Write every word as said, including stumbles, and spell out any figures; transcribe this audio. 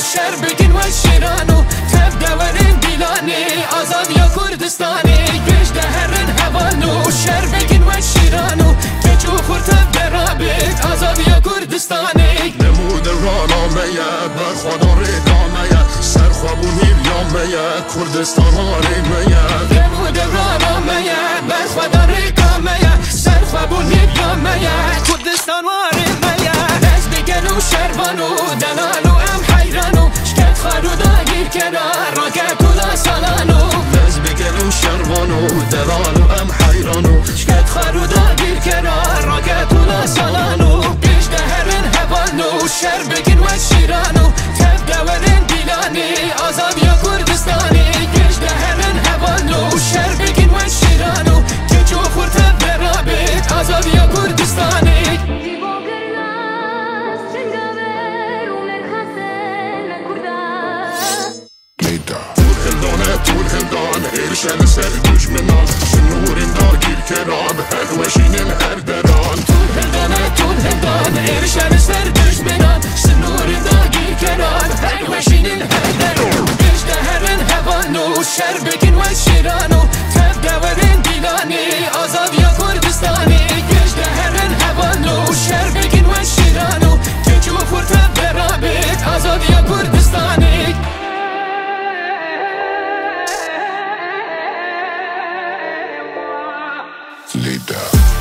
شهر بگین و شیرانو تب دورن دیلانی آزاد یا کردستانی گش دهرن هوانو شهر بگین و شیرانو کچو خورتب درابید آزاد یا کردستانی نمود رانامه بر خدا ریدامه سرخوابونی بیامه کردستان آریمه نمود رانامه بر خدا ریدامه سرخوابونی بیامه کردستان آریمه از بگنو شروانو دلالو ام حیرانو شکت خارو داگیر کنار راکت کلا سالانو از بگنو شروانو دلالو ام حیرانو شکت خارو داگیر کنار راکت کلا سالانو بیش دهرن هوانو شهر بگین و شیرانو تب دورن دیلانی آزاد یا کردستانی بیش دهرن هوانو شهر بگین و شیرانو کچو خورتب برابید آزاد یا کردستانی طول هندان ایرشن سر دشمنان سنورین داگیر کران هر وشینین هر دران طول هندان طول هندان ایرشن سر دشمنان سنورین داگیر کران هر وشینین هر دران بیش دهرن هوانو شهر بگین و شیرانو تب دورن دیلانی آزاد یا کردستانی بیش دهرن هوانو شهر بگین و شیرانو کچو خورتب برابید آزاد یا کردستانی Leader.